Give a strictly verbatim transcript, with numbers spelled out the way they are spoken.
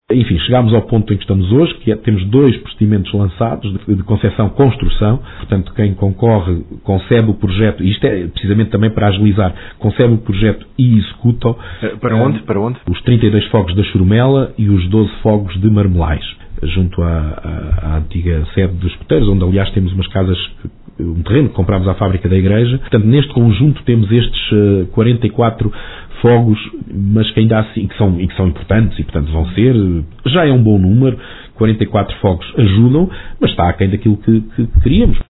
Enfim, chegámos ao ponto em que estamos hoje, que é, temos dois procedimentos lançados de, de concepção-construção. Portanto, quem concorre concebe o projeto, e isto é precisamente também para agilizar, concebe o projeto e executa-o. Para onde? Para onde? Os trinta e dois fogos da Churumela e os doze fogos de Marmelais, junto à, à, à antiga sede dos Poteiros, onde aliás temos umas casas, um terreno que comprámos à fábrica da igreja. Portanto, neste conjunto temos estes uh, quarenta e quatro fogos, mas que ainda assim, que são, e que são importantes, e portanto vão ser, já é um bom número, quarenta e quatro fogos ajudam, mas está aquém daquilo que, que queríamos.